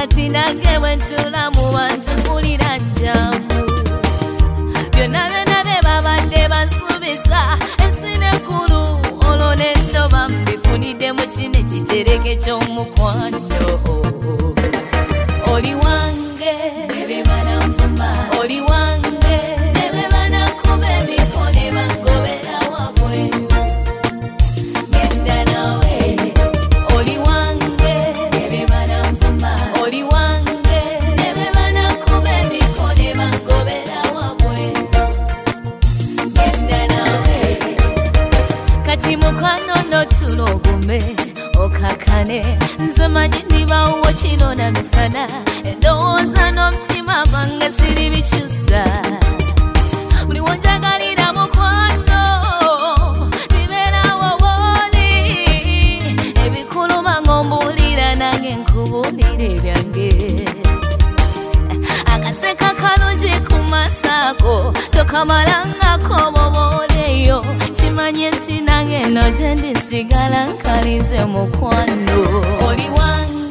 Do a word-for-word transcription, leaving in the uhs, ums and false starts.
kati nange bwentula mu bantu mpulira njamu byonna byonna bye babadde bansuubiza ensi nekkulu olwo nendoba mbifunidde mu kino ekitereke ky'omukwano oli wange bebe bananvuma oli wange bebe banakuba emikono bangobera wabwe genda nawe oli wange bebe bananvuma oli wange bebe banakuba emikono bangobera wabwe genda nawe kati mukwano notulogume okakane nze manyi ndibawo kino na misana endowooza n'omutima gwange siri bikyusa buli wonjagalira mukwano libeerawo wooli ebikuluma ng'ombuulira nange nkubuulira ebyange akaseka kalungi ku masaako tokamalangako bobooleyo kimanye nti nange no gye ndisigala nkalize mukwano oli wange